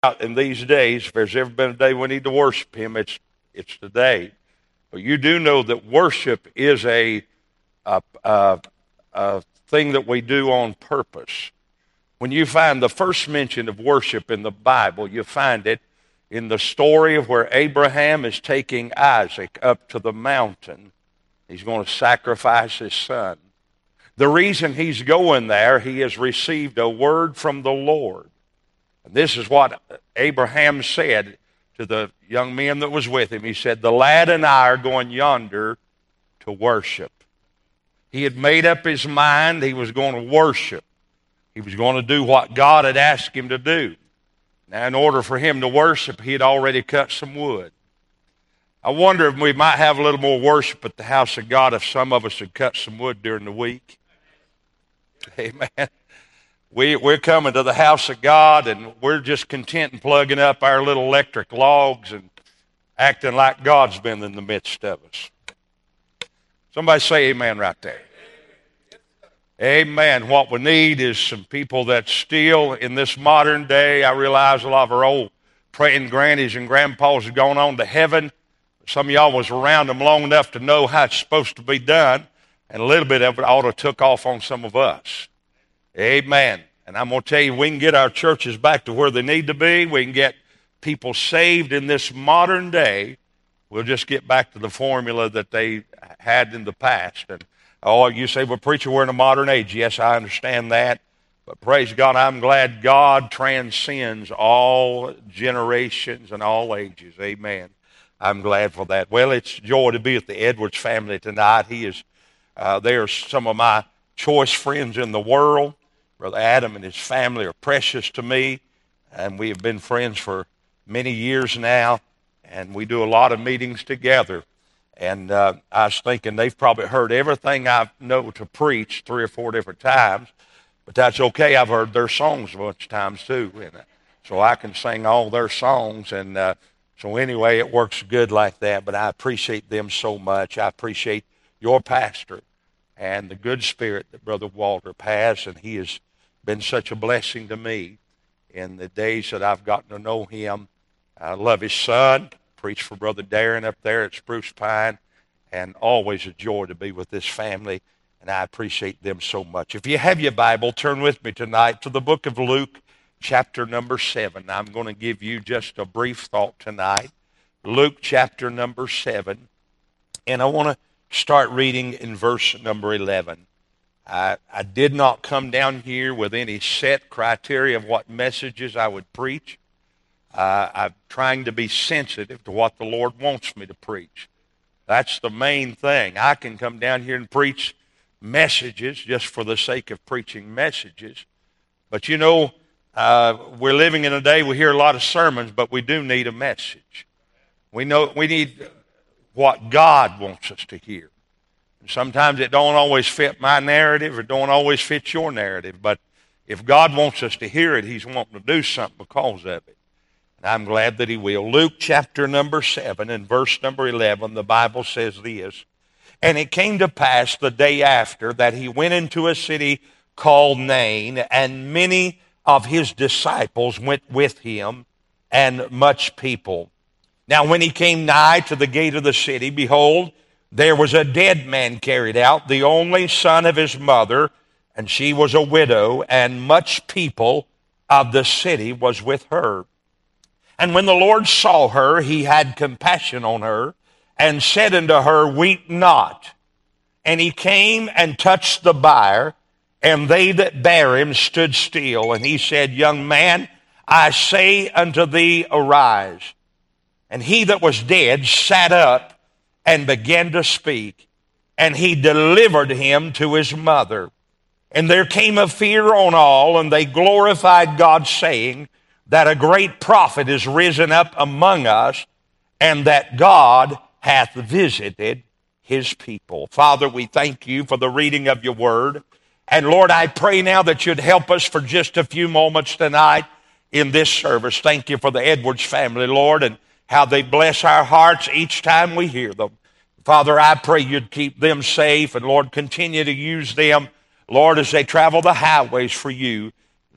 out in these days, if there's ever been a day we need to worship Him, it's today. But you do know that worship is a thing that we do on purpose. When you find the first mention of worship in the Bible, you find it in the story of where Abraham is taking Isaac up to the mountain. He's going to sacrifice his son. The reason he's going there, he has received a word from the Lord. And this is what Abraham said to the young men that was with him. He said, "The lad and I are going yonder to worship." He had made up his mind he was going to worship. He was going to do what God had asked him to do. Now, in order for him to worship, he had already cut some wood. I wonder if we might have a little more worship at the house of God if some of us had cut some wood during the week. Amen. We're coming to the house of God, and we're just content in plugging up our little electric logs and acting like God's been in the midst of us. Somebody say amen right there. Amen. What we need is some people that still, in this modern day, I realize a lot of our old praying grannies and grandpas have gone on to heaven. Some of y'all was around them long enough to know how it's supposed to be done, and a little bit of it ought to took off on some of us. Amen. And I'm going to tell you, we can get our churches back to where they need to be. We can get people saved in this modern day. We'll just get back to the formula that they had in the past. And oh, you say, "Well, preacher, we're in a modern age." Yes, I understand that. But praise God, I'm glad God transcends all generations and all ages. Amen. I'm glad for that. Well, it's joy to be with the Edwards family tonight. They are some of my choice friends in the world. Brother Adam and his family are precious to me, and we have been friends for many years now, and we do a lot of meetings together. And I was thinking they've probably heard everything I know to preach 3 or 4 different times, but that's okay. I've heard their songs a bunch of times too, and so I can sing all their songs. And so anyway, it works good like that, but I appreciate them so much. I appreciate your pastor and the good spirit that Brother Walter has, and he has been such a blessing to me in the days that I've gotten to know him. I love his son. Preached for Brother Darren up there at Spruce Pine, and always a joy to be with this family, and I appreciate them so much. If you have your Bible, turn with me tonight to the book of Luke, chapter number 7. I'm going to give you just a brief thought tonight. Luke chapter number 7, and I want to start reading in verse number 11. I did not come down here with any set criteria of what messages I would preach. I'm trying to be sensitive to what the Lord wants me to preach. That's the main thing. I can come down here and preach messages just for the sake of preaching messages. But you know, we're living in a day we hear a lot of sermons, but we do need a message. We need what God wants us to hear. And sometimes it don't always fit my narrative or don't always fit your narrative, but if God wants us to hear it, He's wanting to do something because of it. And I'm glad that He will. Luke chapter number 7 and verse number 11, the Bible says this: "And it came to pass the day after that he went into a city called Nain, and many of his disciples went with him, and much people. Now when he came nigh to the gate of the city, behold, there was a dead man carried out, the only son of his mother, and she was a widow, and much people of the city was with her. And when the Lord saw her, he had compassion on her, and said unto her, Weep not. And he came and touched the bier, and they that bare him stood still. And he said, Young man, I say unto thee, arise. And he that was dead sat up and began to speak, and he delivered him to his mother. And there came a fear on all, and they glorified God, saying that a great prophet is risen up among us, and that God hath visited his people." Father, we thank you for the reading of your word. And Lord, I pray now that you'd help us for just a few moments tonight in this service. Thank you for the Edwards family, Lord, and how they bless our hearts each time we hear them. Father, I pray you'd keep them safe, and Lord, continue to use them, Lord, as they travel the highways for you.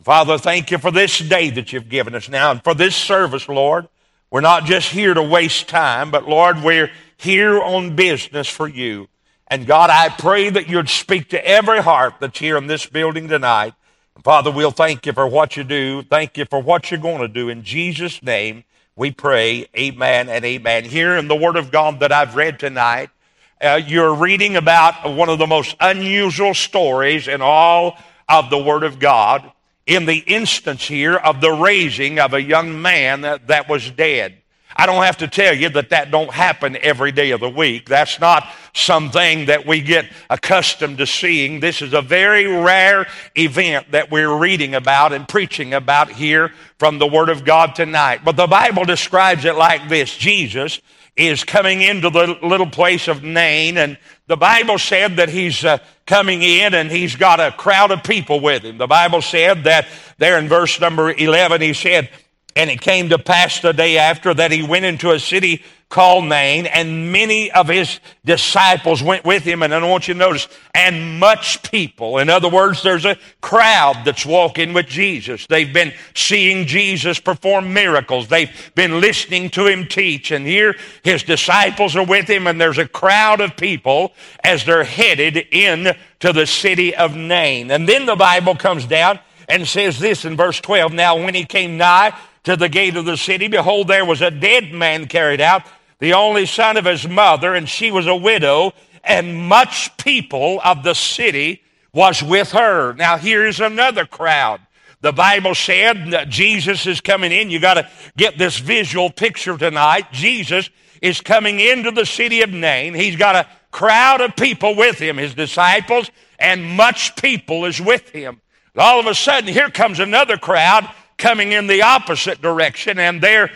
Father, thank you for this day that you've given us now and for this service, Lord. We're not just here to waste time, but Lord, we're here on business for you. And God, I pray that you'd speak to every heart that's here in this building tonight. Father, we'll thank you for what you do. Thank you for what you're going to do. In Jesus' name, we pray, amen and amen. Here in the Word of God that I've read tonight, you're reading about one of the most unusual stories in all of the Word of God, in the instance here of the raising of a young man that was dead. I don't have to tell you that don't happen every day of the week. That's not something that we get accustomed to seeing. This is a very rare event that we're reading about and preaching about here from the Word of God tonight. But the Bible describes it like this. Jesus is coming into the little place of Nain, and the Bible said that he's coming in and he's got a crowd of people with him. The Bible said that there in verse number 11, he said, "And it came to pass the day after that he went into a city called Nain, and many of his disciples went with him." And I want you to notice, and much people. In other words, there's a crowd that's walking with Jesus. They've been seeing Jesus perform miracles. They've been listening to him teach. And here his disciples are with him, and there's a crowd of people as they're headed in to the city of Nain. And then the Bible comes down and says this in verse 12, "Now when he came nigh to the gate of the city, behold, there was a dead man carried out, the only son of his mother, and she was a widow, and much people of the city was with her." Now here's another crowd. The Bible said that Jesus is coming in. You got to get this visual picture tonight. Jesus is coming into the city of Nain. He's got a crowd of people with him, his disciples, and much people is with him. All of a sudden, here comes another crowd coming in the opposite direction, and they're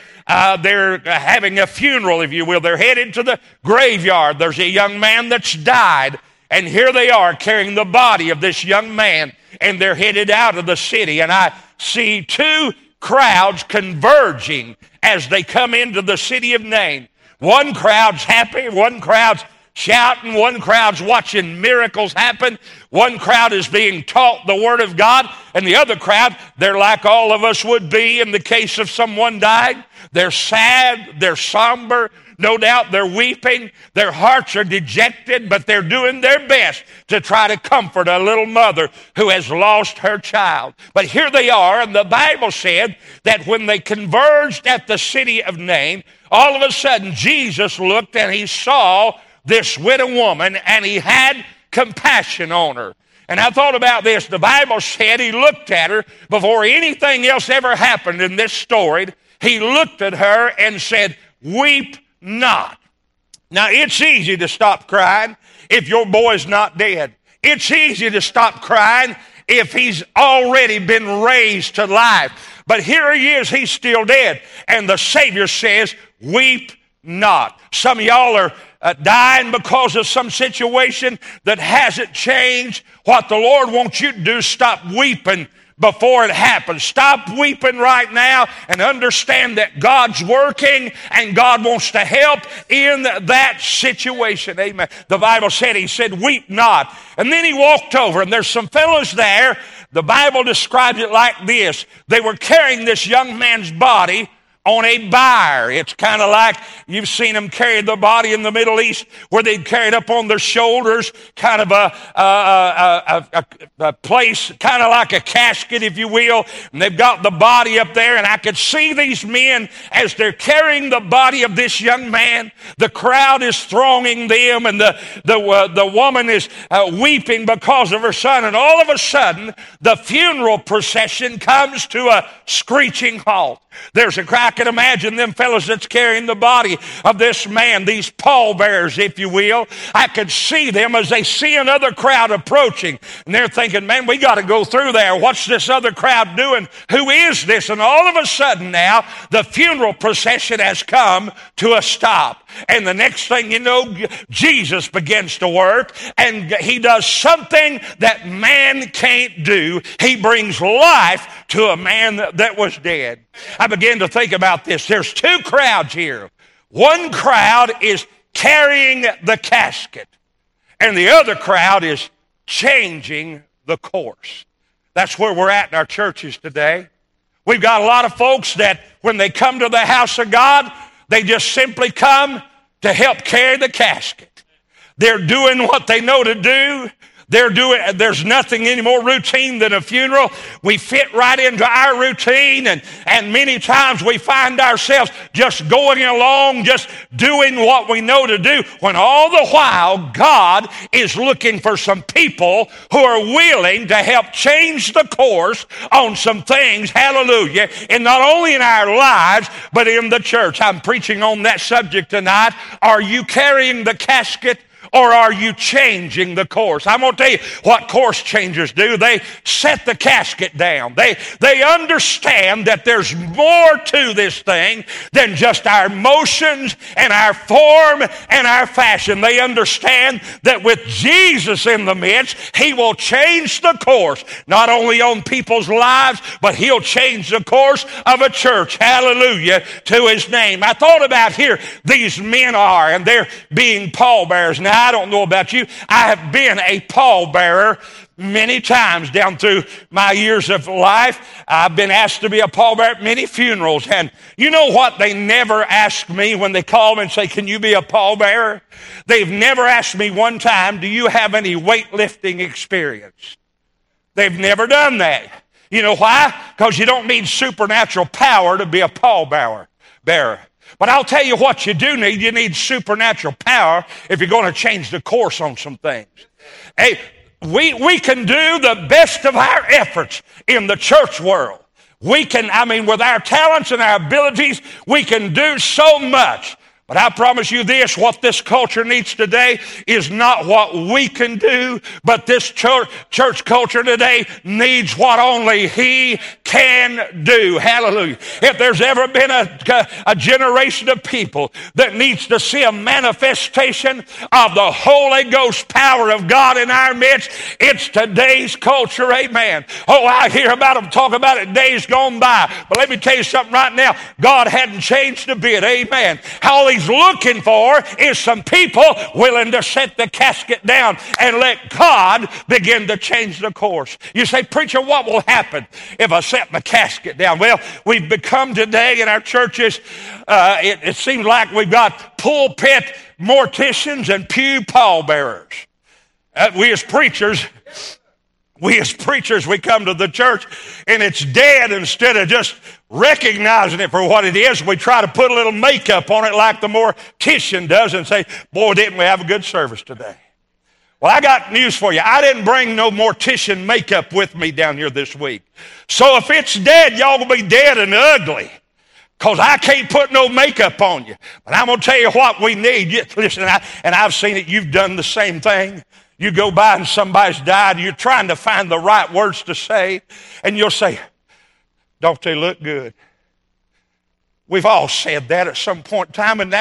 having a funeral, if you will. They're headed to the graveyard. There's a young man that's died, and here they are carrying the body of this young man, and they're headed out of the city. And I see two crowds converging as they come into the city of Nain. One crowd's happy, one crowd's shouting, one crowd's watching miracles happen, one crowd is being taught the Word of God, and the other crowd, they're like all of us would be in the case of someone died. They're sad, they're somber, no doubt they're weeping, their hearts are dejected, but they're doing their best to try to comfort a little mother who has lost her child. But here they are, and the Bible said that when they converged at the city of Nain, all of a sudden Jesus looked and he saw this widow woman, and he had compassion on her. And I thought about this. The Bible said he looked at her before anything else ever happened in this story. He looked at her and said, "Weep not." Now, it's easy to stop crying if your boy's not dead. It's easy to stop crying if he's already been raised to life. But here he is, he's still dead. And the Savior says, "Weep not." Some of y'all are dying because of some situation that hasn't changed. What the Lord wants you to do is stop weeping before it happens. Stop weeping right now and understand that God's working and God wants to help in that situation. Amen. The Bible said, he said, "Weep not." And then he walked over, and there's some fellows there. The Bible describes it like this. They were carrying this young man's body on a bier. It's kind of like you've seen them carry the body in the Middle East where they'd carry it up on their shoulders, kind of a place, kind of like a casket, if you will. And they've got the body up there, and I could see these men as they're carrying the body of this young man. The crowd is thronging them, and the woman is weeping because of her son. And all of a sudden, the funeral procession comes to a screeching halt. There's a cry. I can imagine them fellows that's carrying the body of this man, these pallbearers, if you will. I could see them as they see another crowd approaching, and they're thinking, "Man, we got to go through there. What's this other crowd doing? Who is this?" And all of a sudden now, the funeral procession has come to a stop. And the next thing you know, Jesus begins to work, and he does something that man can't do. He brings life to a man that was dead. I began to think about this. There's two crowds here. One crowd is carrying the casket, and the other crowd is changing the course. That's where we're at in our churches today. We've got a lot of folks that when they come to the house of God, they just simply come to help carry the casket. They're doing what they know to do. There's nothing any more routine than a funeral. We fit right into our routine, and many times we find ourselves just going along, just doing what we know to do, when all the while God is looking for some people who are willing to help change the course on some things, hallelujah, and not only in our lives, but in the church. I'm preaching on that subject tonight. Are you carrying the casket, or are you changing the course? I'm going to tell you what course changers do. They set the casket down. They understand that there's more to this thing than just our motions and our form and our fashion. They understand that with Jesus in the midst, He will change the course, not only on people's lives, but He'll change the course of a church. Hallelujah to His name. I thought about here, these men are, and they're being pallbearers. Now, I don't know about you. I have been a pallbearer many times down through my years of life. I've been asked to be a pallbearer at many funerals. And you know what? They never ask me when they call me and say, can you be a pallbearer? They've never asked me one time, do you have any weightlifting experience? They've never done that. You know why? Because you don't need supernatural power to be a pallbearer. But I'll tell you what you do need. You need supernatural power if you're going to change the course on some things. Hey, we can do the best of our efforts in the church world. We can, with our talents and our abilities, we can do so much. But I promise you this, what this culture needs today is not what we can do, but this church culture today needs what only He can do. Hallelujah. If there's ever been a generation of people that needs to see a manifestation of the Holy Ghost power of God in our midst, it's today's culture. Amen. Oh, I hear about them talk about it days gone by. But let me tell you something right now. God hadn't changed a bit. Amen. All He's looking for is some people willing to set the casket down and let God begin to change the course. You say, preacher, what will happen if I set my casket down? Well, we've become today in our churches, it seems like we've got pulpit morticians and pew pallbearers. We as preachers, we come to the church and it's dead. Instead of just recognizing it for what it is, we try to put a little makeup on it like the mortician does and say, boy, didn't we have a good service today? Well, I got news for you. I didn't bring no mortician makeup with me down here this week. So if it's dead, y'all will be dead and ugly, because I can't put no makeup on you. But I'm going to tell you what we need. Listen, and I've seen it. You've done the same thing. You go by and somebody's died, and you're trying to find the right words to say, and you'll say, don't they look good? We've all said that at some point in time, and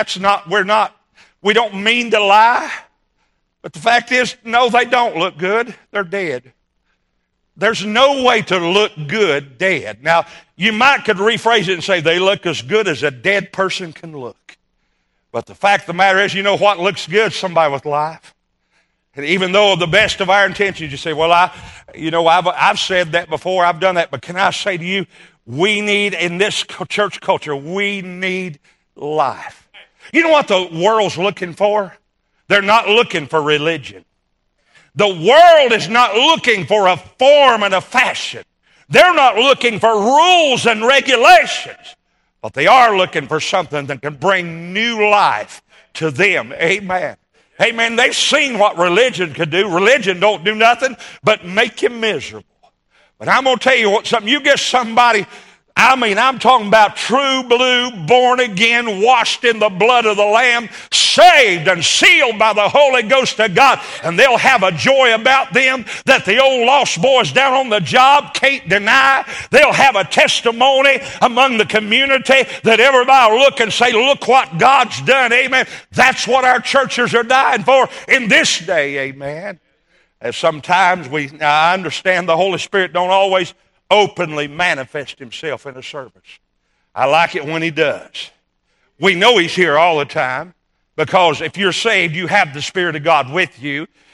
we don't mean to lie. But the fact is, no, they don't look good. They're dead. There's no way to look good dead. Now, you could rephrase it and say they look as good as a dead person can look. But the fact of the matter is, you know what looks good? Somebody with life. And even though the best of our intentions, you say, well, I've said that before, I've done that, but can I say to you, we need, in this church culture, we need life. You know what the world's looking for? They're not looking for religion. The world is not looking for a form and a fashion. They're not looking for rules and regulations, but they are looking for something that can bring new life to them. Amen. Amen. They've seen what religion could do. Religion don't do nothing but make you miserable. But I'm going to tell you something. You get somebody, I'm talking about true blue, born again, washed in the blood of the Lamb, saved and sealed by the Holy Ghost of God, and they'll have a joy about them that the old lost boys down on the job can't deny. They'll have a testimony among the community that everybody will look and say, look what God's done. Amen. That's what our churches are dying for in this day. Amen. As sometimes I understand the Holy Spirit don't always openly manifest Himself in a service. I like it when He does. We know He's here all the time, because if you're saved, you have the Spirit of God with you.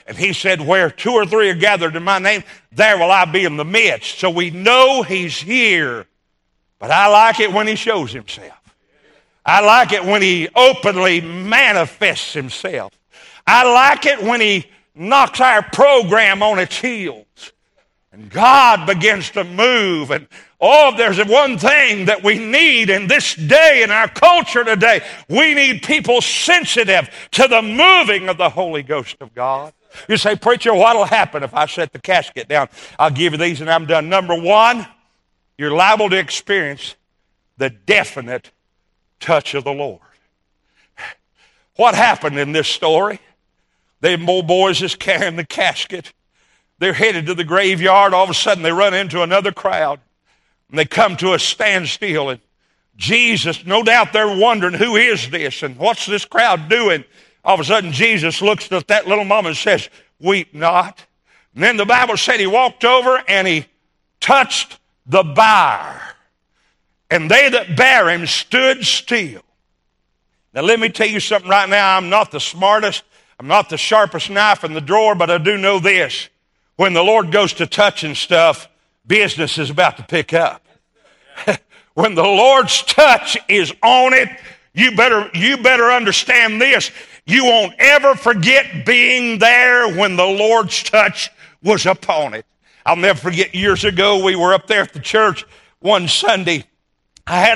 And he said, where 2 or 3 are gathered in my name, there will I be in the midst. So we know he's here. But I like it when he shows himself. I like it when he openly manifests himself. I like it when he knocks our program on its heels. And God begins to move. And there's one thing that we need in this day, in our culture today. We need people sensitive to the moving of the Holy Ghost of God. You say, preacher, what'll happen if I set the casket down? I'll give you these and I'm done. Number one, you're liable to experience the definite touch of the Lord. What happened in this story? Them old boys is carrying the casket. They're headed to the graveyard. All of a sudden, they run into another crowd. And they come to a standstill. And Jesus, no doubt they're wondering, who is this? And what's this crowd doing? All of a sudden, Jesus looks at that little mama and says, weep not. And then the Bible said he walked over and he touched the bier. And they that bare him stood still. Now, let me tell you something right now. I'm not the smartest. I'm not the sharpest knife in the drawer, but I do know this. When the Lord goes to touching stuff, business is about to pick up. When the Lord's touch is on it, you better understand this. You won't ever forget being there when the Lord's touch was upon it. I'll never forget years ago, we were up there at the church one Sunday. I had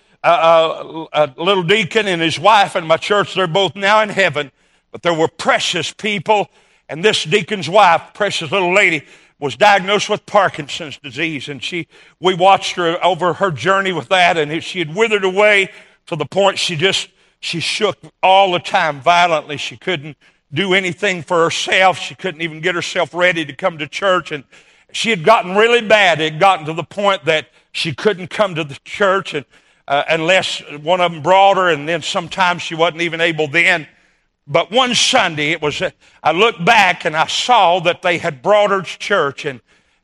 a little deacon and his wife in my church. They're both now in heaven, but there were precious people. And this deacon's wife, precious little lady, was diagnosed with Parkinson's disease. And we watched her over her journey with that. And she had withered away to the point she shook all the time violently. She couldn't do anything for herself. She couldn't even get herself ready to come to church. And she had gotten really bad. It had gotten to the point that she couldn't come to the church unless one of them brought her. And then sometimes she wasn't even able then. But one Sunday, I looked back and I saw that they had brought her to church, and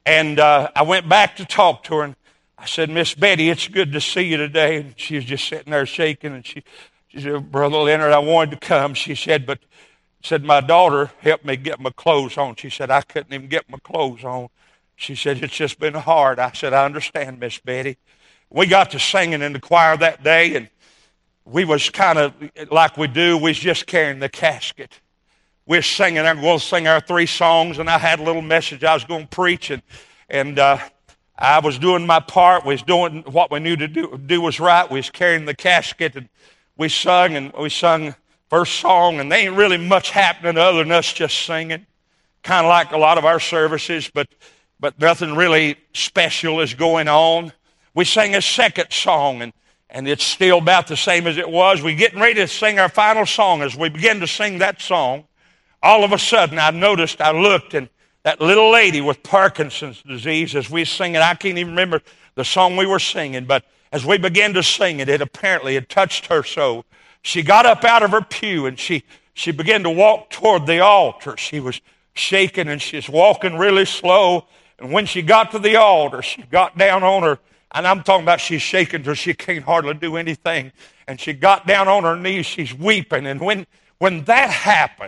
I went back to talk to her, and I said, Miss Betty, it's good to see you today. And she was just sitting there shaking, and she said, Brother Leonard, I wanted to come. She said, my daughter helped me get my clothes on. She said, I couldn't even get my clothes on. She said, it's just been hard. I said, I understand, Miss Betty. We got to singing in the choir that day, and we was kind of like we do. We was just carrying the casket. We was singing. I'm going to sing our 3 songs, and I had a little message I was going to preach, and I was doing my part. We was doing what we knew to do was right. We was carrying the casket, and we sung first song, and there ain't really much happening other than us just singing, kind of like a lot of our services, but nothing really special is going on. We sang a second song, and it's still about the same as it was. We're getting ready to sing our final song. As we begin to sing that song, all of a sudden I looked, and that little lady with Parkinson's disease, as we were singing, I can't even remember the song we were singing, but as we began to sing it, it apparently had touched her so. She got up out of her pew, and she began to walk toward the altar. She was shaking, and she was walking really slow. And when she got to the altar, she got down on her. And I'm talking about she's shaking till she can't hardly do anything. And she got down on her knees. She's weeping. And when that happened,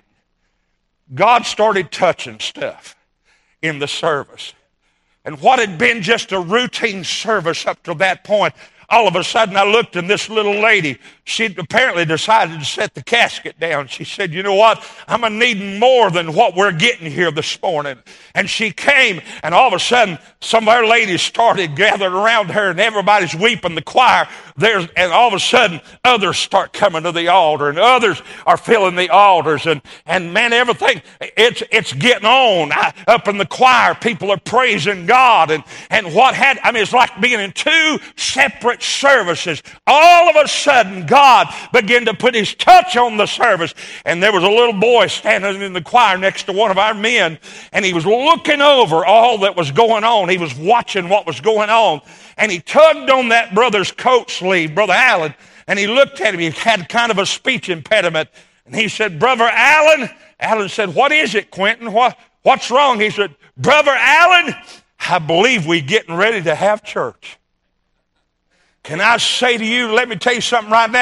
God started touching stuff in the service. And what had been just a routine service up to that point, all of a sudden I looked, and this little lady, she'd apparently decided to set the casket down. She said, you know what? I'm going to need more than what we're getting here this morning. And she came, and all of a sudden, some of our ladies started gathered around her, and everybody's weeping, the choir. And all of a sudden, others start coming to the altar, and others are filling the altars. And man, everything, it's getting on. Up in the choir, people are praising God. And it's like being in 2 separate services. All of a sudden, God began to put his touch on the service. And there was a little boy standing in the choir next to one of our men, and he was looking over all that was going on. He was watching what was going on, and he tugged on that brother's coat sleeve, Brother Allen, and he looked at him. He had kind of a speech impediment, and he said, Brother Allen. Allen said, what is it, Quentin? What's wrong? He said, Brother Allen, I believe we're getting ready to have church. Can I say to you, let me tell you something right now.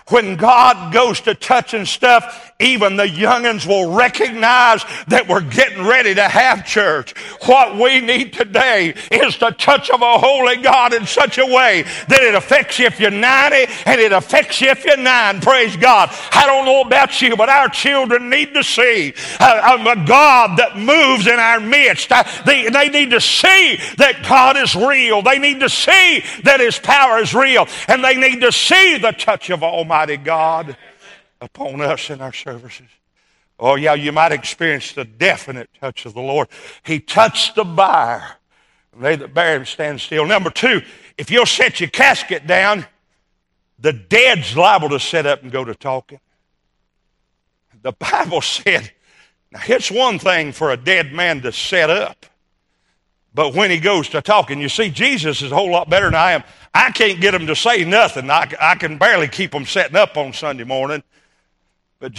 When God goes to touching stuff, even the youngins will recognize that we're getting ready to have church. What we need today is the touch of a holy God in such a way that it affects you if you're 90 and it affects you if you're 9. Praise God. I don't know about you, but our children need to see a God that moves in our midst. They need to see that God is real. They need to see that His power is real. And they need to see the touch of Almighty God upon us in our services. Oh, yeah, you might experience the definite touch of the Lord. He touched the bier, and they that bear Him stand still. Number 2, if you'll set your casket down, the dead's liable to sit up and go to talking. The Bible said, now it's one thing for a dead man to set up, but when he goes to talking, you see, Jesus is a whole lot better than I am. I can't get him to say nothing. I can barely keep them setting up on Sunday morning. But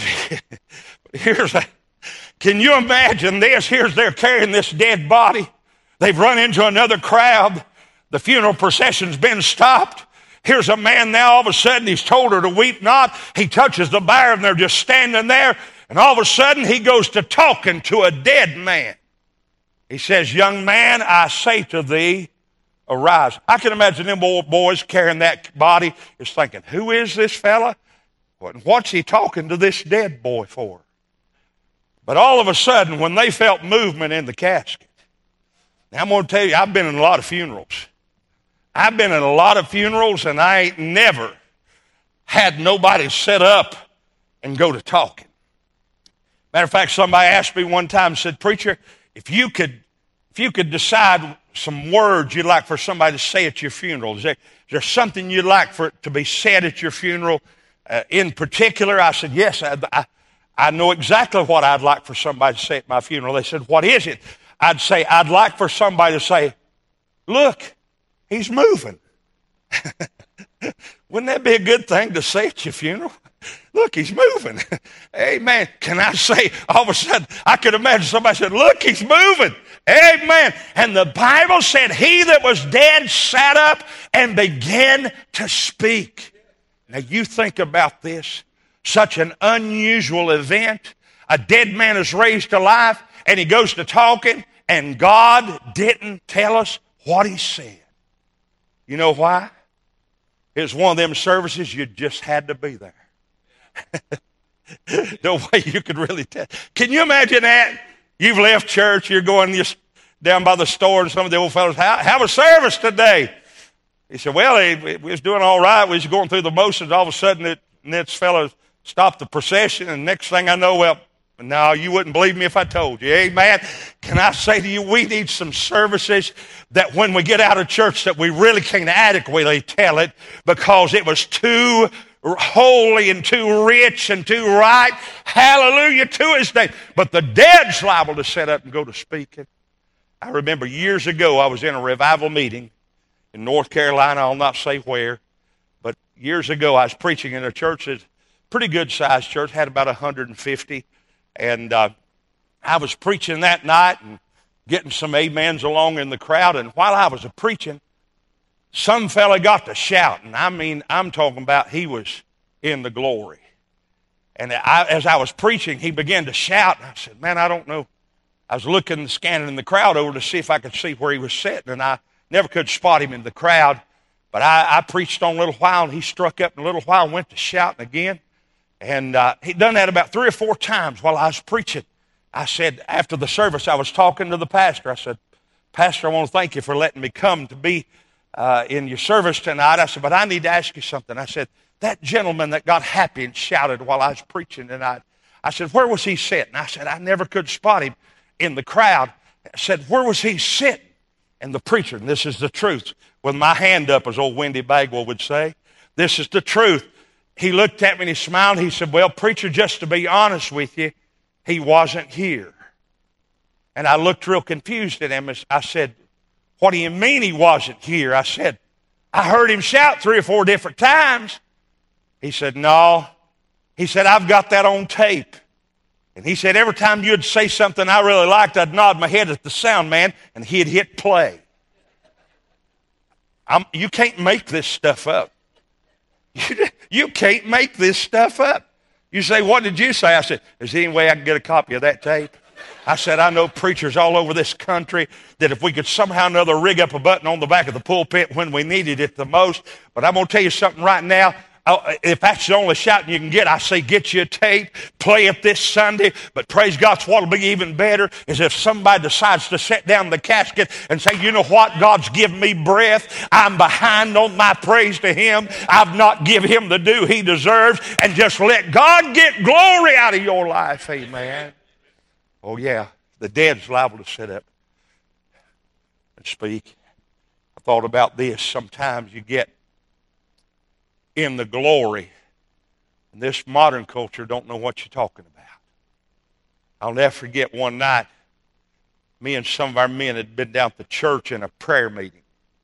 can you imagine this? They're carrying this dead body. They've run into another crowd. The funeral procession's been stopped. Here's a man now, all of a sudden, he's told her to weep not. He touches the bier, and they're just standing there. And all of a sudden, he goes to talking to a dead man. He says, young man, I say to thee, arise. I can imagine them old boys carrying that body is thinking, who is this fella? What's he talking to this dead boy for? But all of a sudden, when they felt movement in the casket, now I'm going to tell you, I've been in a lot of funerals. And I ain't never had nobody set up and go to talking. Matter of fact, somebody asked me one time, said, preacher, if you could decide some words you'd like for somebody to say at your funeral, is there something you'd like for it to be said at your funeral in particular? I said, yes, I know exactly what I'd like for somebody to say at my funeral. They said, what is it? I'd say, I'd like for somebody to say, look, he's moving. Wouldn't that be a good thing to say at your funeral? Look, he's moving. Amen. Can I say, all of a sudden, I could imagine somebody said, look, he's moving. Amen. And the Bible said, he that was dead sat up and began to speak. Now you think about this. Such an unusual event. A dead man is raised to life, and he goes to talking, and God didn't tell us what he said. You know why? It was one of them services you just had to be there. No way you could really tell. Can you imagine that? You've left church, you're going just down by the store, and some of the old fellows, have a service today. He said, well, we was doing all right. We was going through the motions. All of a sudden, this fellow stopped the procession, and next thing I know, well, no, you wouldn't believe me if I told you. Amen. Can I say to you, we need some services that when we get out of church that we really can't adequately tell it because it was too holy and too rich and too right. Hallelujah to his name. But the dead's liable to set up and go to speaking. I remember years ago I was in a revival meeting in North Carolina. I'll not say where. But years ago I was preaching in a church, a pretty good sized church, had about 150. And I was preaching that night and getting some amens along in the crowd. And while I was preaching, some fella got to shouting. I mean, I'm talking about he was in the glory. And as I was preaching, he began to shout. And I said, man, I don't know. I was looking and scanning the crowd over to see if I could see where he was sitting. And I never could spot him in the crowd. But I preached on a little while, and he struck up in a little while and went to shouting again. And he'd done that about 3 or 4 times while I was preaching. I said, after the service, I was talking to the pastor. I said, Pastor, I want to thank you for letting me come to be in your service tonight. I said, but I need to ask you something. I said, that gentleman that got happy and shouted while I was preaching tonight, I said, where was he sitting? I said, I never could spot him in the crowd. I said, where was he sitting? And the preacher, and this is the truth, with my hand up, as old Wendy Bagwell would say, this is the truth. He looked at me and he smiled. He said, well, preacher, just to be honest with you, he wasn't here. And I looked real confused at him. I said, what do you mean he wasn't here? I said, I heard him shout 3 or 4 different times. He said, no. He said, I've got that on tape. And he said, every time you'd say something I really liked, I'd nod my head at the sound man, and he'd hit play. You can't make this stuff up. You can't make this stuff up. You say, what did you say? I said, is there any way I can get a copy of that tape? I said, I know preachers all over this country that if we could somehow or another rig up a button on the back of the pulpit when we needed it the most. But I'm going to tell you something right now. If that's the only shouting you can get, I say get you a tape, play it this Sunday. But praise God, what will be even better is if somebody decides to set down the casket and say, you know what, God's given me breath. I'm behind on my praise to Him. I've not given Him the due He deserves. And just let God get glory out of your life. Amen. Oh yeah, the dead's liable to sit up and speak. I thought about this. Sometimes you get in the glory, and this modern culture don't know what you're talking about. I'll never forget one night, me and some of our men had been down at the church in a prayer meeting.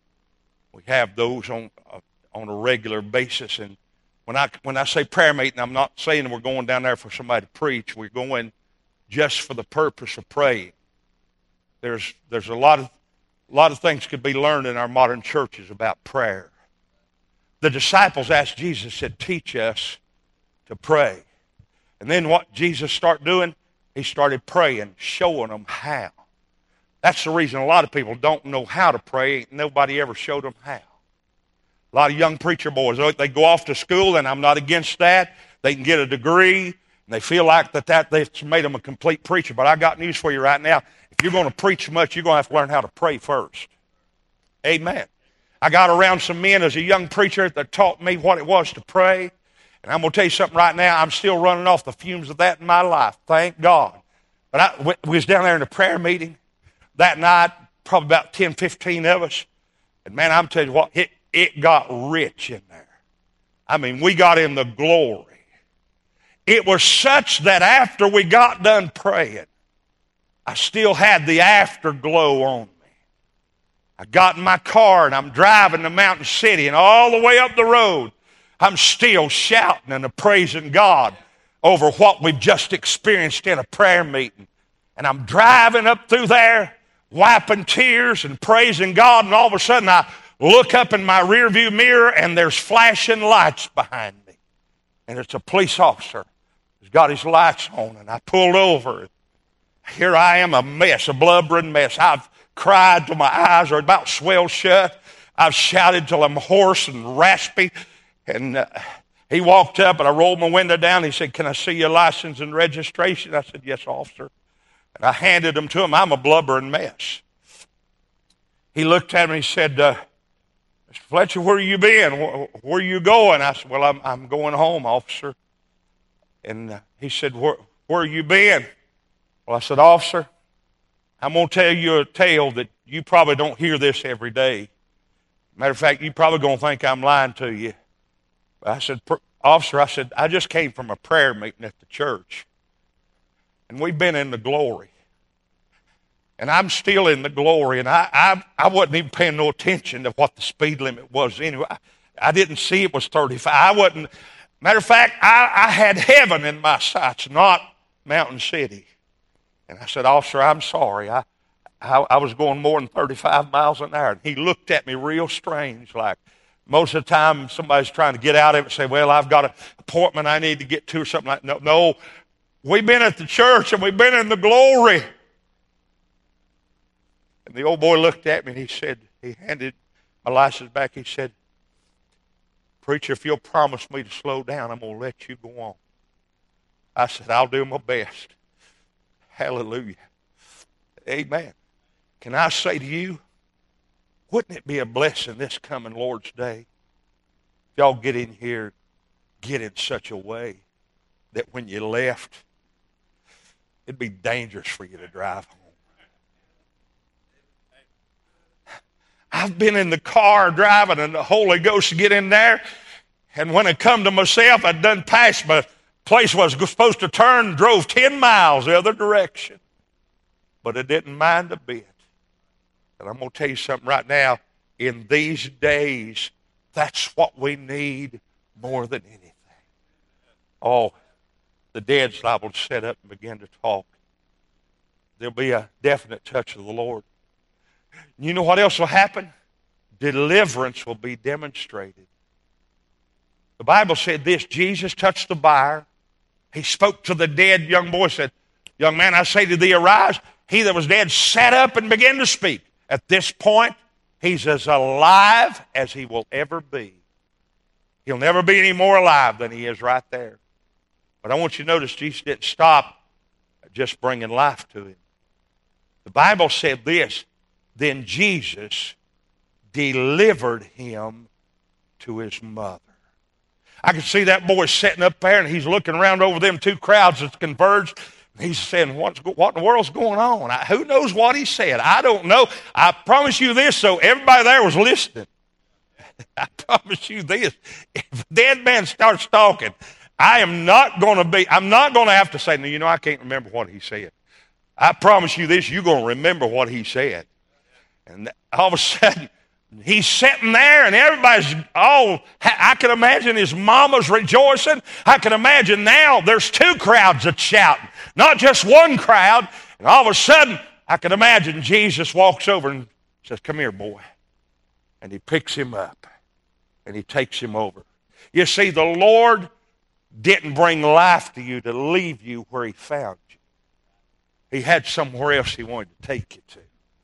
We have those on a regular basis, and when I say prayer meeting, I'm not saying we're going down there for somebody to preach. We're going just for the purpose of praying. There's a lot of things could be learned in our modern churches about prayer. The disciples asked Jesus, said, teach us to pray. And then what Jesus started doing, He started praying, showing them how. That's the reason a lot of people don't know how to pray. Ain't nobody ever showed them how. A lot of young preacher boys, they go off to school, and I'm not against that. They can get a degree, and they feel like that's made them a complete preacher. But I got news for you right now. If you're going to preach much, you're going to have to learn how to pray first. Amen. I got around some men as a young preacher that taught me what it was to pray. And I'm going to tell you something right now. I'm still running off the fumes of that in my life. Thank God. But we was down there in a prayer meeting that night, probably about 10, 15 of us. And man, I'm telling you what, it got rich in there. I mean, we got in the glory. It was such that after we got done praying, I still had the afterglow on me. I got in my car and I'm driving to Mountain City, and all the way up the road, I'm still shouting and praising God over what we've just experienced in a prayer meeting. And I'm driving up through there, wiping tears and praising God, and all of a sudden I look up in my rearview mirror and there's flashing lights behind me. And it's a police officer who's got his lights on, and I pulled over. Here I am, a mess, a blubbering mess. I've cried till my eyes are about swelled shut. I've shouted till I'm hoarse and raspy. And he walked up, and I rolled my window down. He said, can I see your license and registration? I said, yes, officer. And I handed them to him. I'm a blubbering mess. He looked at me and he said, Mr. Fletcher, where you been? Where you going? I said, well, I'm going home, officer. And he said, where you been? Well, I said, officer, I'm going to tell you a tale that you probably don't hear this every day. Matter of fact, you probably going to think I'm lying to you. But I said, officer, I just came from a prayer meeting at the church. And we've been in the glory. And I'm still in the glory. And I wasn't even paying no attention to what the speed limit was anyway. I didn't see it was 35. Matter of fact, I had heaven in my sights, not Mountain City. And I said, officer, I'm sorry. I was going more than 35 miles an hour. And he looked at me real strange, like most of the time somebody's trying to get out of it and say, well, I've got an appointment I need to get to or something like that. No, we've been at the church and we've been in the glory. And the old boy looked at me and he said, he handed my license back. He said, preacher, if you'll promise me to slow down, I'm going to let you go on. I said, I'll do my best. Hallelujah. Amen. Can I say to you, wouldn't it be a blessing this coming Lord's Day? If y'all get in here, get in such a way that when you left, it'd be dangerous for you to drive home. I've been in the car driving and the Holy Ghost to get in there, and when I come to myself, I'd done passed my place was supposed to turn, drove 10 miles the other direction. But I didn't mind a bit. And I'm going to tell you something right now. In these days, that's what we need more than anything. Oh, the dead's liable to sit up and begin to talk. There'll be a definite touch of the Lord. You know what else will happen? Deliverance will be demonstrated. The Bible said this, Jesus touched the bier. He spoke to the dead young boy, said, young man, I say to thee, arise. He that was dead sat up and began to speak. At this point, he's as alive as he will ever be. He'll never be any more alive than he is right there. But I want you to notice Jesus didn't stop at just bringing life to him. The Bible said this, then Jesus delivered him to his mother. I can see that boy sitting up there, and he's looking around over them two crowds that's converged. He's saying, what in the world's going on? Who knows what he said? I don't know. I promise you this, so everybody there was listening. I promise you this. If a dead man starts talking, I'm not going to have to say, no, I can't remember what he said. I promise you this, you're going to remember what he said. And all of a sudden, he's sitting there and everybody's I can imagine his mama's rejoicing. I can imagine now there's two crowds that's shouting, not just one crowd. And all of a sudden, I can imagine Jesus walks over and says, come here, boy. And he picks him up and he takes him over. You see, the Lord didn't bring life to you to leave you where he found you. He had somewhere else he wanted to take you to.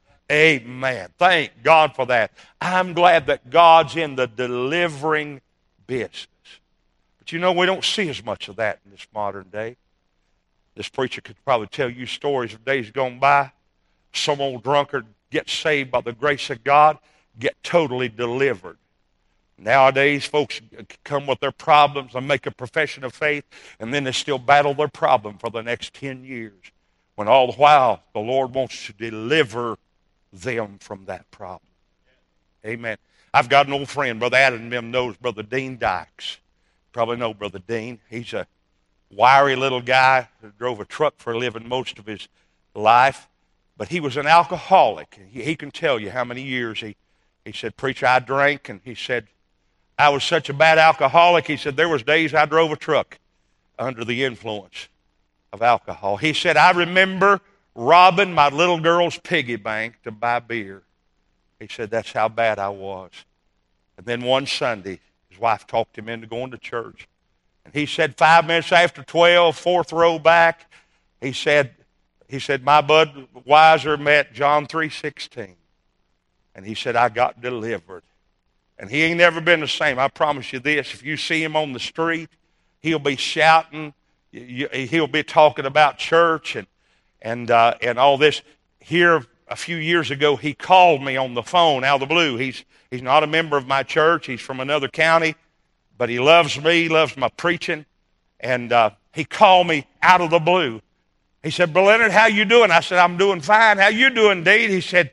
Amen. Thank God for that. I'm glad that God's in the delivering business. But we don't see as much of that in this modern day. This preacher could probably tell you stories of days gone by. Some old drunkard gets saved by the grace of God, get totally delivered. Nowadays, folks come with their problems and make a profession of faith, and then they still battle their problem for the next 10 years. When all the while, the Lord wants to deliver them from that problem. Amen. I've got an old friend, Brother Adam knows Brother Dean Dykes. Probably know Brother Dean. He's a wiry little guy who drove a truck for a living most of his life, but he was an alcoholic. He can tell you how many years he said, preacher, I drank, and he said, I was such a bad alcoholic. He said, there was days I drove a truck under the influence of alcohol. He said, I remember robbing my little girl's piggy bank to buy beer. He said, that's how bad I was. And then one Sunday, his wife talked him into going to church. And he said 5 minutes after 12, fourth row back, he said, my Budweiser met John 3:16. And he said, I got delivered. And he ain't never been the same. I promise you this, if you see him on the street, he'll be shouting, he'll be talking about church and all this. Here a few years ago, he called me on the phone out of the blue. He's not a member of my church. He's from another county, but he loves me, loves my preaching. And he called me out of the blue. He said, Brother Leonard, how you doing? I said, I'm doing fine. How you doing, Dean? He said,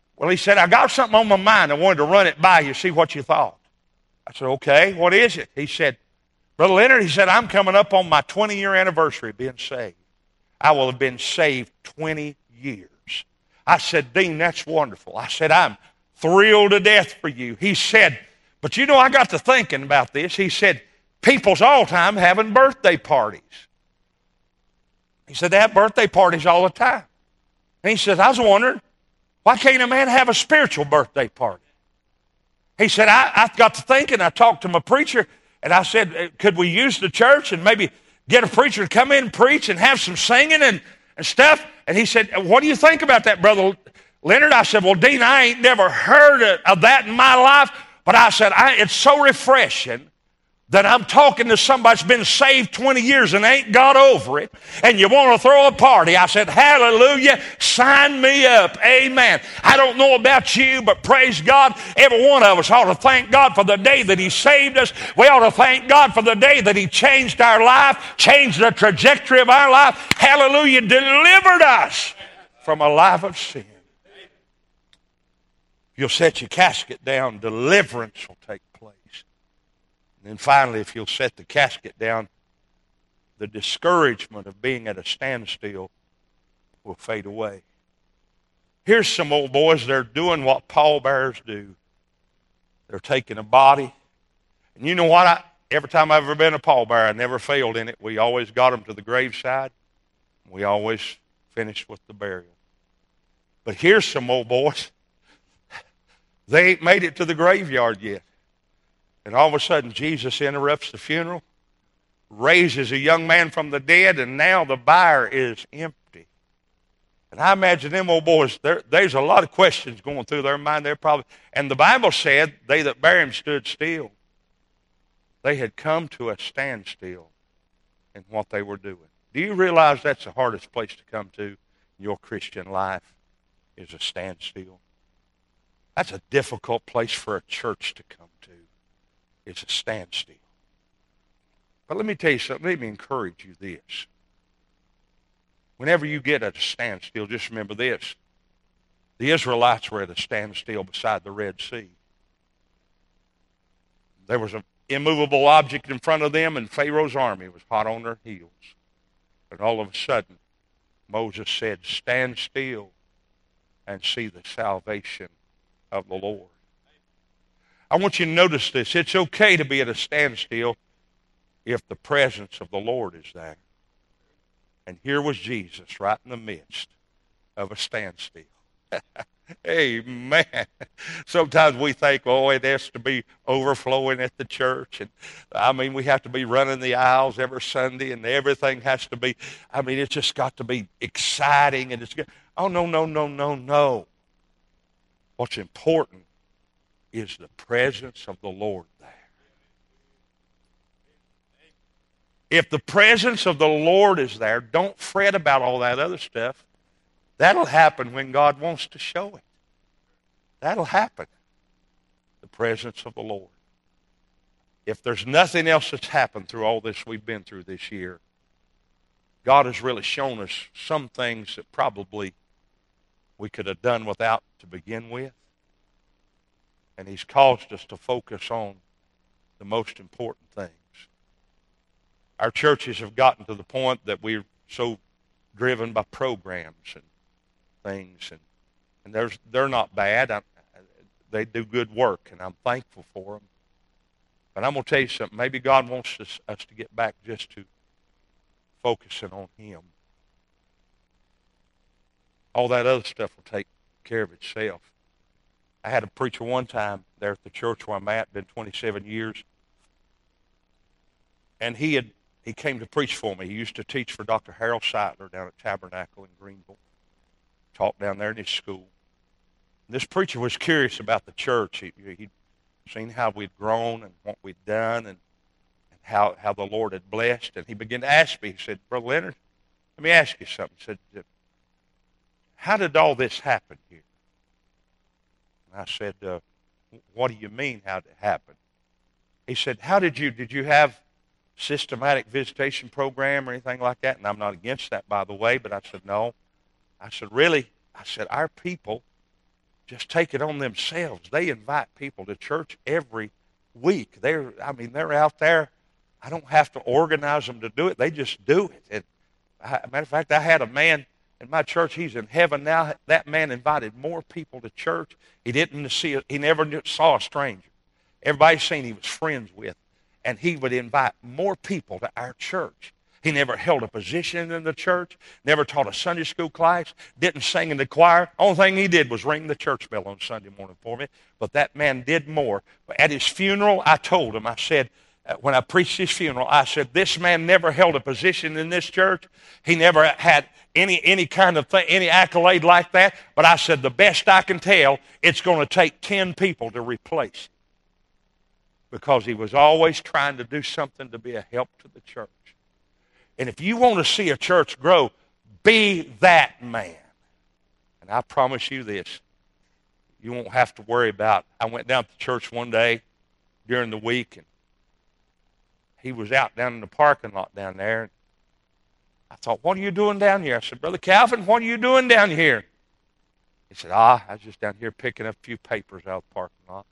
I got something on my mind. I wanted to run it by you, see what you thought. I said, okay, what is it? He said, Brother Leonard, he said, I'm coming up on my 20-year anniversary of being saved. I will have been saved 20 years. I said, Dean, that's wonderful. I said, I'm thrilled to death for you. He said, but I got to thinking about this. He said, people's all the time having birthday parties. He said, they have birthday parties all the time. And he said, I was wondering, why can't a man have a spiritual birthday party? He said, I got to thinking, I talked to my preacher, and I said, could we use the church and maybe get a preacher to come in and preach and have some singing and stuff? And he said, what do you think about that, Brother Leonard? I said, well, Dean, I ain't never heard of that in my life, but I said, it's so refreshing that I'm talking to somebody that's been saved 20 years and ain't got over it, and you want to throw a party. I said, hallelujah, sign me up. Amen. I don't know about you, but praise God, every one of us ought to thank God for the day that he saved us. We ought to thank God for the day that he changed our life, changed the trajectory of our life. Hallelujah, delivered us from a life of sin. You'll set your casket down, deliverance will take place. And then finally, if you'll set the casket down, the discouragement of being at a standstill will fade away. Here's some old boys, they're doing what pallbearers do. They're taking a body. And you know what? Every time I've ever been a pallbearer, I never failed in it. We always got them to the graveside. We always finished with the burial. But here's some old boys. They ain't made it to the graveyard yet. And all of a sudden, Jesus interrupts the funeral, raises a young man from the dead, and now the bier is empty. And I imagine them old boys, there's a lot of questions going through their mind. And the Bible said, they that bare him stood still. They had come to a standstill in what they were doing. Do you realize that's the hardest place to come to in your Christian life, is a standstill? That's a difficult place for a church to come to. It's a standstill. But let me tell you something. Let me encourage you this. Whenever you get at a standstill, just remember this. The Israelites were at a standstill beside the Red Sea. There was an immovable object in front of them, and Pharaoh's army was hot on their heels. And all of a sudden, Moses said, "Stand still and see the salvation of the Lord." I want you to notice this. It's okay to be at a standstill if the presence of the Lord is there. And here was Jesus right in the midst of a standstill. Amen. Sometimes we think, oh, it has to be overflowing at the church. And I mean, we have to be running the aisles every Sunday, and everything has to be, I mean, it's just got to be exciting. And it's good. Oh, no, no, no, no, no. What's important is the presence of the Lord there. If the presence of the Lord is there, don't fret about all that other stuff. That'll happen when God wants to show it. That'll happen. The presence of the Lord. If there's nothing else that's happened through all this we've been through this year, God has really shown us some things that probably we could have done without to begin with. And He's caused us to focus on the most important things. Our churches have gotten to the point that we're so driven by programs and things, and they're not bad. They do good work, and I'm thankful for them. But I'm going to tell you something. Maybe God wants us to get back just to focusing on Him. All that other stuff will take care of itself. I had a preacher one time there at the church where I'm at, been 27 years, and he came to preach for me. He used to teach for Dr. Harold Seidler down at Tabernacle in Greenville. Taught down there in his school. And this preacher was curious about the church. He'd seen how we'd grown and what we'd done and how the Lord had blessed. And he began to ask me, he said, "Brother Leonard, let me ask you something." He said, "How did all this happen here?" And I said, "What do you mean, how did it happen?" He said, did you have systematic visitation program or anything like that? And I'm not against that, by the way, but I said, no. I said, really? I said, our people just take it on themselves. They invite people to church every week. They're out there. I don't have to organize them to do it. They just do it. And matter of fact, I had a man in my church. He's in heaven now. That man invited more people to church. He never saw a stranger. Everybody seen he was friends with. And he would invite more people to our church. He never held a position in the church, never taught a Sunday school class, didn't sing in the choir. Only thing he did was ring the church bell on Sunday morning for me. But that man did more. At his funeral, I told him, I said, when I preached his funeral, I said, this man never held a position in this church. He never had any kind of thing, any accolade like that. But I said, the best I can tell, it's going to take 10 people to replace him. Because he was always trying to do something to be a help to the church. And if you want to see a church grow, be that man. And I promise you this, you won't have to worry about, I went down to church one day during the week, and he was out down in the parking lot down there. And I thought, what are you doing down here? I said, Brother Calvin, what are you doing down here? He said, I was just down here picking up a few papers out of the parking lot.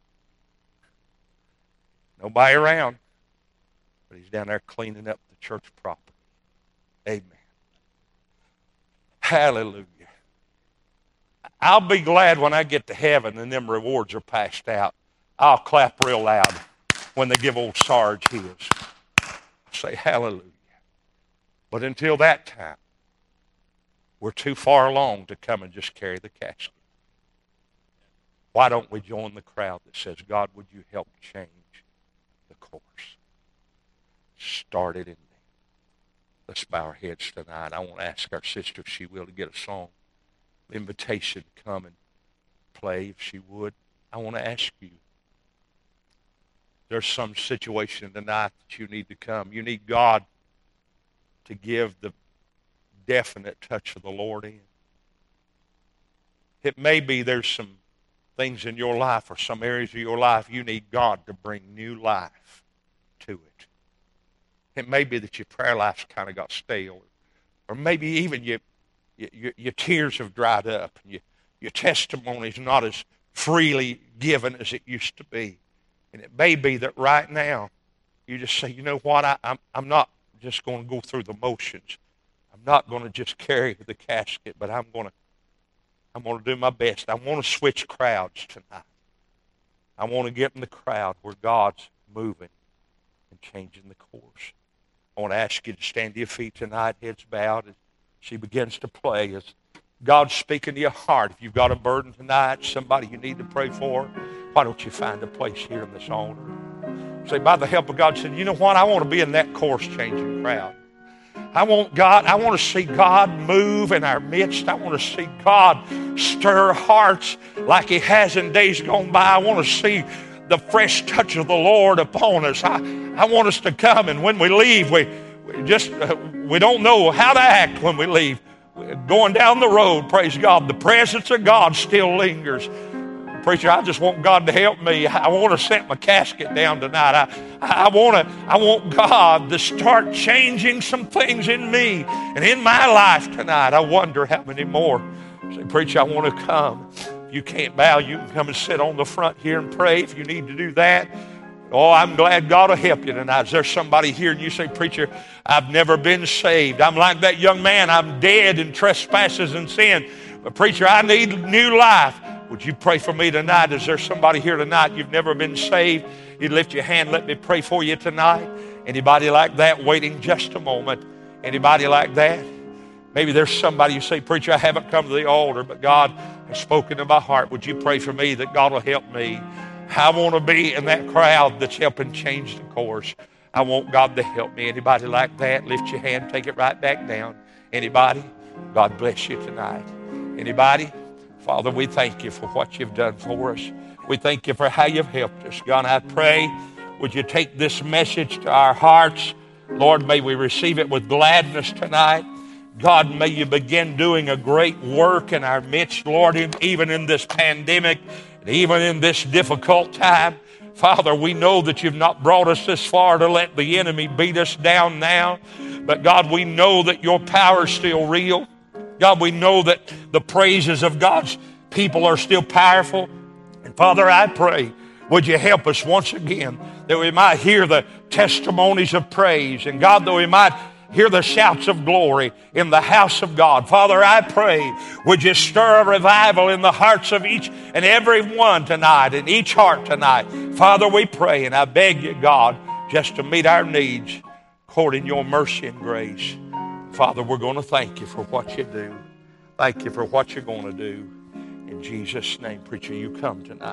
Nobody around, but he's down there cleaning up the church property. Amen. Hallelujah. I'll be glad when I get to heaven and them rewards are passed out. I'll clap real loud when they give old Sarge his. Say hallelujah. But until that time, we're too far along to come and just carry the casket. Why don't we join the crowd that says, God, would you help change course. Started in me. Let's bow our heads tonight. I want to ask our sister if she will to get a song, invitation to come and play if she would. I want to ask you, there's some situation tonight that you need to come. You need God to give the definite touch of the Lord in. It may be there's some things in your life or some areas of your life you need God to bring new life to it. It may be that your prayer life's kind of got stale, or maybe even your tears have dried up, and your testimony's not as freely given as it used to be. And it may be that right now you just say, you know what, I'm not just going to go through the motions. I'm not going to just carry the casket, but I'm going to do my best. I want to switch crowds tonight. I want to get in the crowd where God's moving and changing the course. I want to ask you to stand to your feet tonight, heads bowed, as she begins to play. As God's speaking to your heart, if you've got a burden tonight, somebody you need to pray for, why don't you find a place here in this altar? Say, by the help of God, say, you know what? I want to be in that course-changing crowd. I want to see God move in our midst. I want to see God stir hearts like He has in days gone by. I want to see the fresh touch of the Lord upon us. I want us to come, and when we leave, we don't know how to act when we leave. Going down the road, praise God, the presence of God still lingers. Preacher, I just want God to help me. I want to set my casket down tonight. I want God to start changing some things in me and in my life tonight. I wonder how many more. Say, preacher, I want to come. If you can't bow, you can come and sit on the front here and pray if you need to do that. Oh, I'm glad God will help you tonight. Is there somebody here and you say, preacher, I've never been saved. I'm like that young man. I'm dead in trespasses and sin. But preacher, I need new life. Would you pray for me tonight? Is there somebody here tonight, you've never been saved? You lift your hand, let me pray for you tonight. Anybody like that? Waiting just a moment. Anybody like that? Maybe there's somebody you say, preacher, I haven't come to the altar, but God has spoken to my heart. Would you pray for me that God will help me? I want to be in that crowd that's helping change the course. I want God to help me. Anybody like that? Lift your hand, take it right back down. Anybody? God bless you tonight. Anybody? Father, we thank you for what you've done for us. We thank you for how you've helped us. God, I pray, would you take this message to our hearts? Lord, may we receive it with gladness tonight. God, may you begin doing a great work in our midst, Lord, even in this pandemic, and even in this difficult time. Father, we know that you've not brought us this far to let the enemy beat us down now. But God, we know that your power is still real. God, we know that the praises of God's people are still powerful. And Father, I pray, would you help us once again that we might hear the testimonies of praise. And God, that we might hear the shouts of glory in the house of God. Father, I pray, would you stir a revival in the hearts of each and every one tonight, in each heart tonight. Father, we pray, and I beg you, God, just to meet our needs according to your mercy and grace. Father, we're going to thank you for what you do. Thank you for what you're going to do. In Jesus' name, preacher, you come tonight.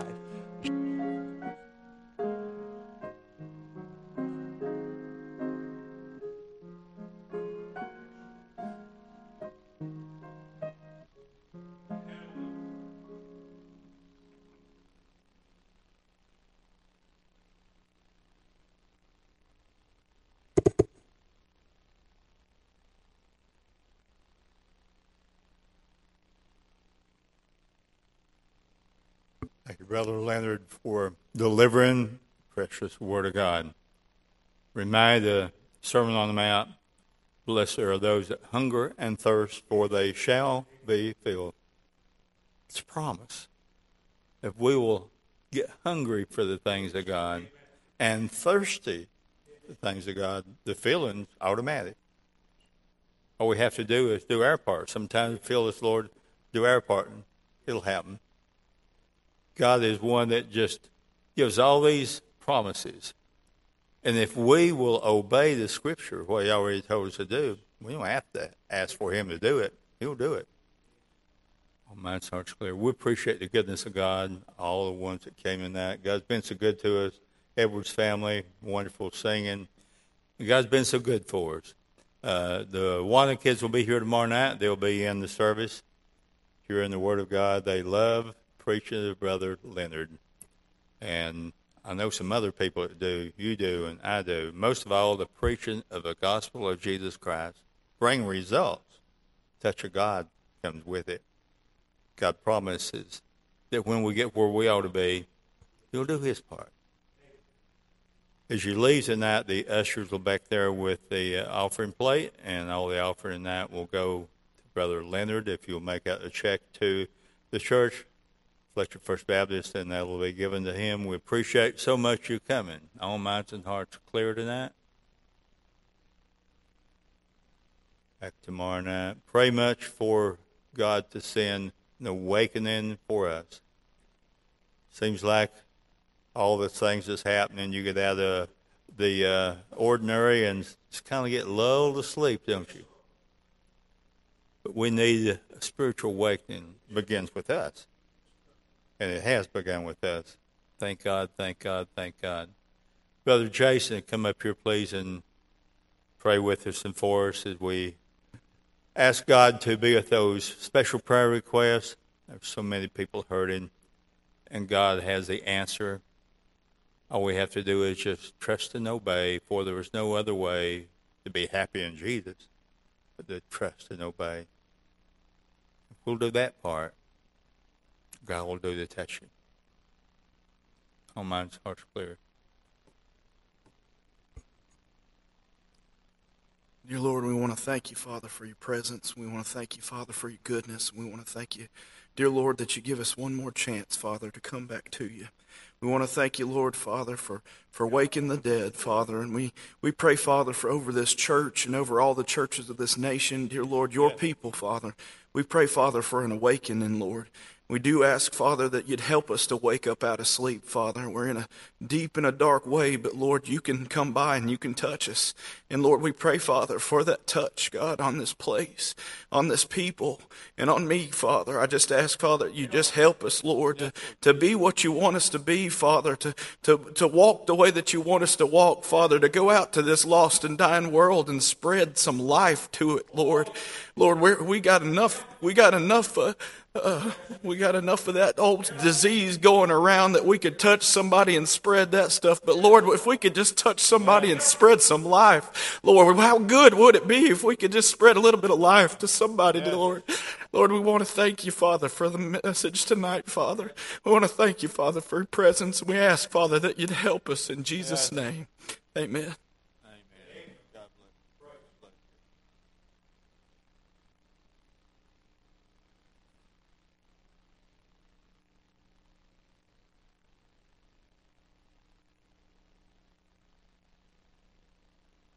Thank you, Brother Leonard, for delivering the precious Word of God. Remind the Sermon on the Mount, blessed are those that hunger and thirst, for they shall be filled. It's a promise. If we will get hungry for the things of God and thirsty for the things of God, the filling's automatic. All we have to do is do our part. Sometimes feel this, Lord, do our part, and it'll happen. God is one that just gives all these promises. And if we will obey the Scripture, what He already told us to do, we don't have to ask for Him to do it. He'll do it. All minds and hearts clear. We appreciate the goodness of God, all the ones that came in that. God's been so good to us. Edwards family, wonderful singing. God's been so good for us. The Wana kids will be here tomorrow night. They'll be in the service, hearing the Word of God. They love preaching to Brother Leonard. And I know some other people that do. You do and I do. Most of all, the preaching of the gospel of Jesus Christ bring results. Touch of God comes with it. God promises that when we get where we ought to be, He'll do His part. As you leave tonight, the ushers will back there with the offering plate, and all the offering tonight will go to Brother Leonard. If you'll make out a check to the church, Fletcher First Baptist, and that will be given to him. We appreciate so much you coming. All minds and hearts clear tonight. Back tomorrow night. Pray much for God to send an awakening for us. Seems like all the things that's happening, you get out of the ordinary and just kind of get lulled to sleep, don't you? But we need a spiritual awakening. It begins with us. And it has begun with us. Thank God, thank God, thank God. Brother Jason, come up here, please, and pray with us and for us as we ask God to be with those special prayer requests. There's so many people hurting, and God has the answer. All we have to do is just trust and obey, for there is no other way to be happy in Jesus but to trust and obey. If we'll do that part, God will do the touching. All minds, hearts clear. Dear Lord, we want to thank you, Father, for your presence. We want to thank you, Father, for your goodness. We want to thank you, dear Lord, that you give us one more chance, Father, to come back to you. We want to thank you, Lord, Father, for waking the dead, Father. And we pray, Father, for over this church and over all the churches of this nation, dear Lord, your people, Father. We pray, Father, for an awakening, Lord. We do ask, Father, that you'd help us to wake up out of sleep, Father. We're in a dark way, but Lord, you can come by and you can touch us. And Lord, we pray, Father, for that touch, God, on this place, on this people, and on me, Father. I just ask, Father, you just help us, Lord, to be what you want us to be, Father, to walk the way that you want us to walk, Father, to go out to this lost and dying world and spread some life to it, Lord. Lord, we got enough of that old disease going around that we could touch somebody and spread that stuff. But Lord, if we could just touch somebody and spread some life, Lord, how good would it be if we could just spread a little bit of life to somebody, Lord? Lord, we want to thank you, Father, for the message tonight, Father. We want to thank you, Father, for your presence. We ask, Father, that you'd help us in Jesus' name. Amen.